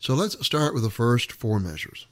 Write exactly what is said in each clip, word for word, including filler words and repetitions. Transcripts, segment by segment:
So let's start with the first four measures.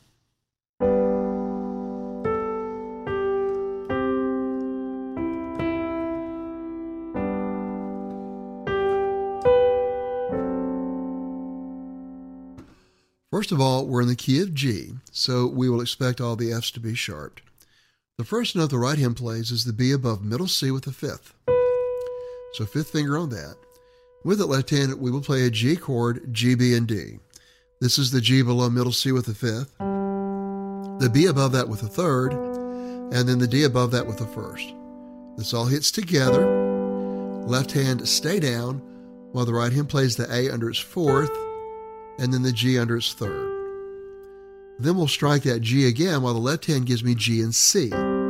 First of all, we're in the key of G, so we will expect all the F's to be sharped. The first note the right hand plays is the B above middle C with the fifth. So fifth finger on that. With the left hand, we will play a G chord, G, B, and D. This is the G below middle C with the fifth, the B above that with the third, and then the D above that with the first. This all hits together. Left hand stay down while the right hand plays the A under its fourth, and then the G under its third. Then we'll strike that G again while the left hand gives me G and C.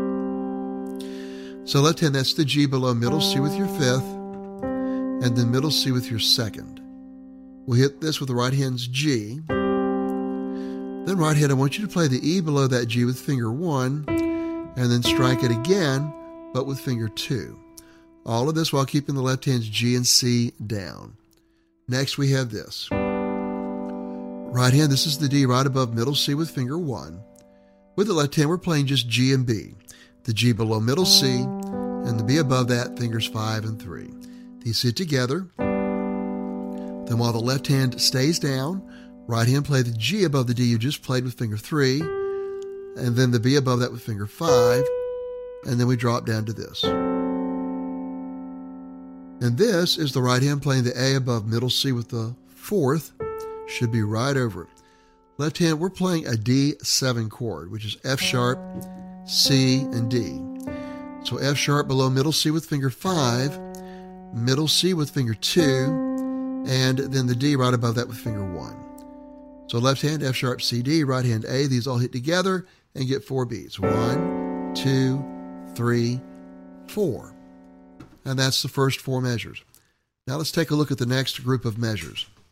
So left hand, that's the G below middle C with your fifth, and then middle C with your second. We'll hit this with the right hand's G. Then right hand, I want you to play the E below that G with finger one, and then strike it again, but with finger two. All of this while keeping the left hand's G and C down. Next we have this. Right hand, this is the D right above middle C with finger one. With the left hand, we're playing just G and B. The G below middle C, and the B above that, fingers five and three. These hit together. Then while the left hand stays down, right hand play the G above the D you just played with finger three, and then the B above that with finger five, and then we drop down to this. And this is the right hand playing the A above middle C with the fourth, should be right over it. Left hand, we're playing a D seven chord, which is F sharp, C, and D. So F sharp below middle C with finger five, middle C with finger two, and then the D right above that with finger one. So left hand, F sharp, C, D, right hand, A. These all hit together and get four beats. One, two, three, four. And that's the first four measures. Now let's take a look at the next group of measures.